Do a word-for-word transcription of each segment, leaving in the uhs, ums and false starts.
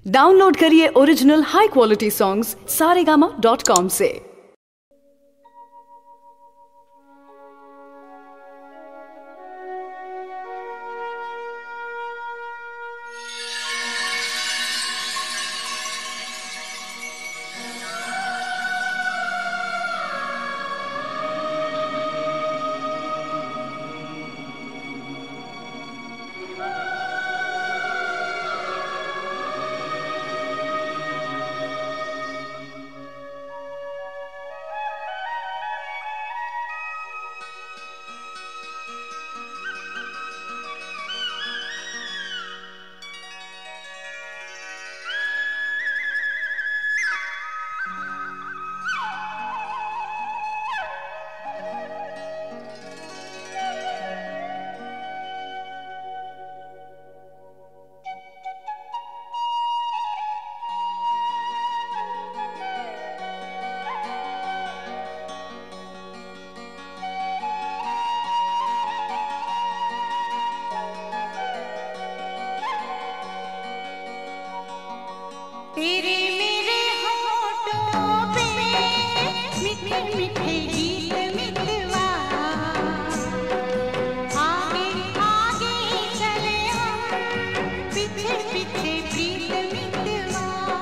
Download करिए original high quality songs Saregama dot com से। तेरे मेरे होठों पे मीठे मीठे गीत मितवा, आगे आगे चले हम पीछे पीछे प्रीत मितवा।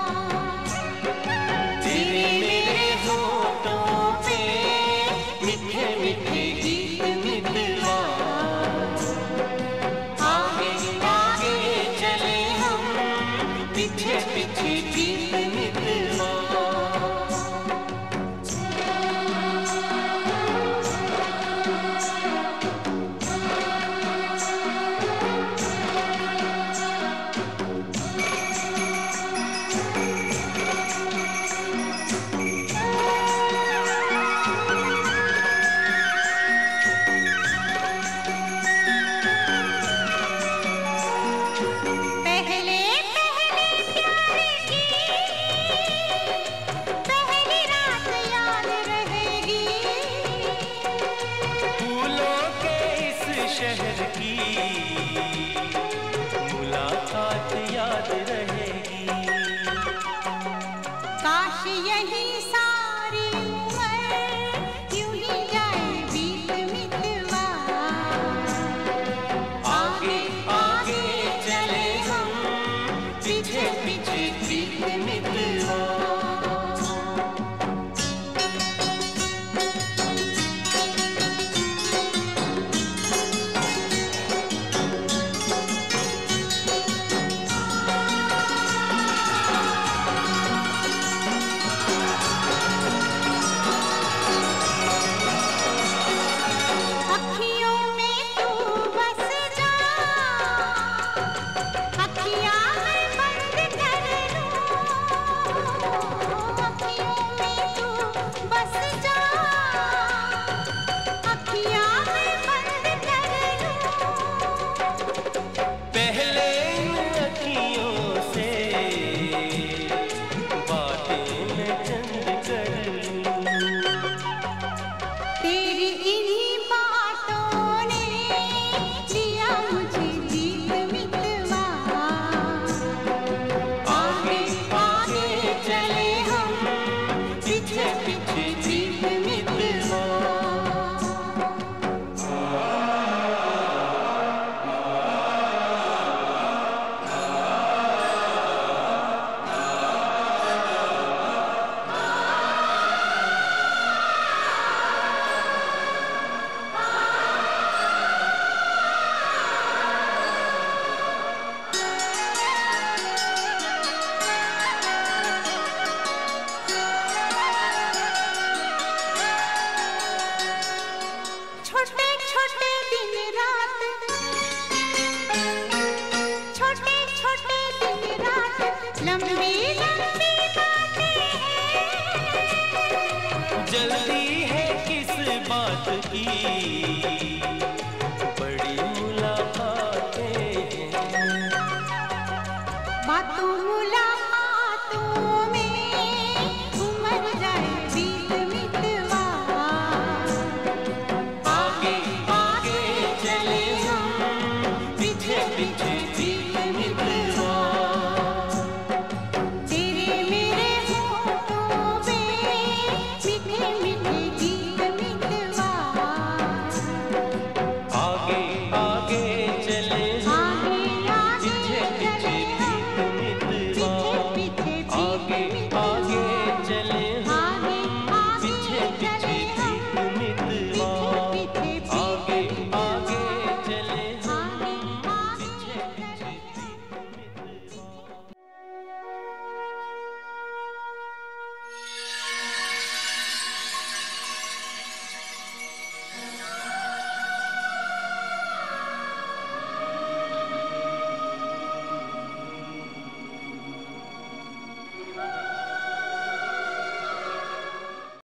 तेरे मेरे होठों पे मीठे मीठे गीत मितवा, आगे आगे चले हम पीछे पीछे प्रीत मितवा। पहले पहले प्यार की पहली रात याद रहेगी, फूलों के इस शहर की मुलाकात याद रहेगी। काश यही सारी उम्र यूं ही जाए बीत मितवा। आगे आगे चले हम पीछे पीछे प्रीत मितवा। अखियों में तू बस जा, अखियाँ मैं बंद कर लूं। अखियों में तू बस जा, अखियाँ मैं बंद कर लूं। पहले इन अखियों से बातें मैं चंद कर लूं। तेरी इन्हीं बातों ने दिया मुझे जीत मितवा। आगे आगे चले हम पीछे पीछे जीत मितवा। छोटे छोटे दिन रात, छोटे छोटे दिन रात, लंबी लंबी बातें हैं। जल्दी है किस बात की, बड़ी मुलाकातें हैं। बातों मुलाकातों